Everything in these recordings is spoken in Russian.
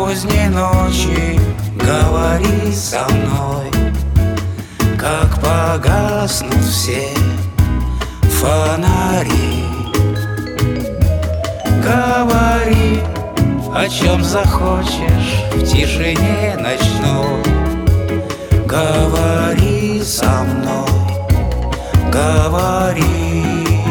поздней ночи говори со мной, как погаснут все фонари. Говори, о чем захочешь в тишине ночной. Говори со мной, говори.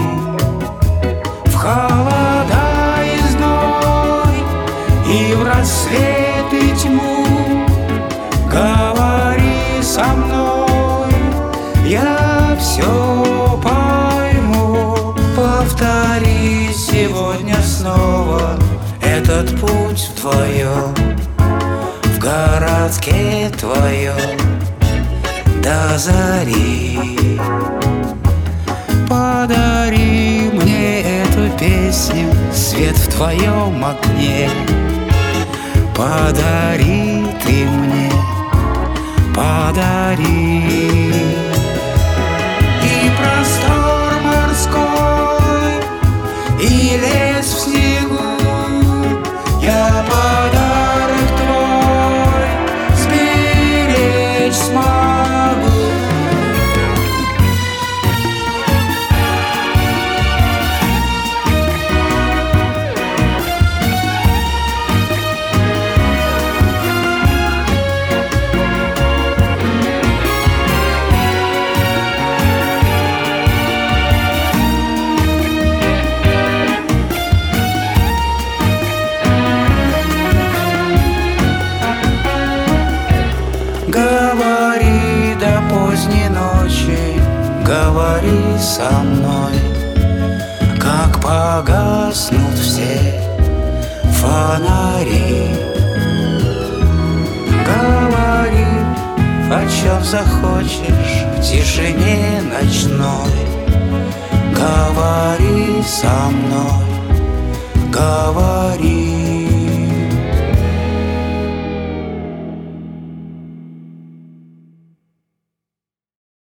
В холода и зной, и в рассвет и тьму говори со мной, я все пойму. Повтори сегодня снова этот путь вдвоем в городке твоем до зари. Подари мне эту песню, свет в твоем окне. Подари ты мне, подари. И простор морской, и лес в снегу, я подарок твой сберечь смогу. Говори до поздней ночи, говори со мной, как погаснут все фонари. Говори, о чем захочешь в тишине ночной. Говори со мной, говори.